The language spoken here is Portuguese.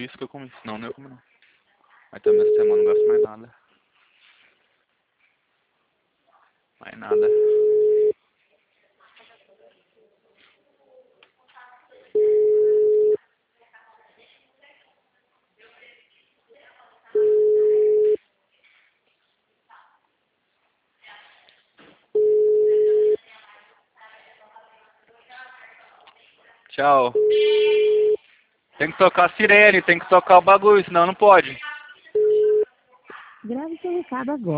isso que eu comi. Senão não ia comer não. Mas também essa semana não gasto mais nada. Mais nada. Tchau. Tem que tocar a sirene, tem que tocar o bagulho, senão não pode. Grave seu recado agora.